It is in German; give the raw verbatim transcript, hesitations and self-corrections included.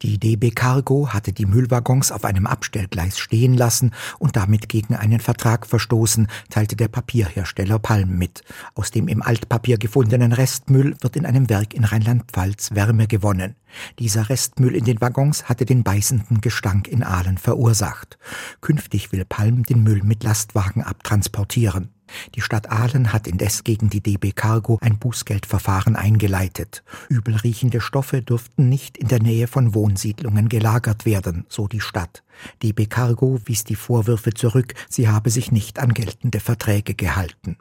Die D B Cargo hatte die Müllwaggons auf einem Abstellgleis stehen lassen und damit gegen einen Vertrag verstoßen, teilte der Papierhersteller Palm mit. Aus dem im Altpapier gefundenen Restmüll wird in einem Werk in Rheinland-Pfalz Wärme gewonnen. Dieser Restmüll in den Waggons hatte den beißenden Gestank in Ahlen verursacht. Künftig will Palm den Müll mit Lastwagen abtransportieren. Die Stadt Ahlen hat indes gegen die D B Cargo ein Bußgeldverfahren eingeleitet. Übelriechende Stoffe dürften nicht in der Nähe von Wohnsiedlungen gelagert werden, so die Stadt. D B Cargo wies die Vorwürfe zurück, sie habe sich nicht an geltende Verträge gehalten.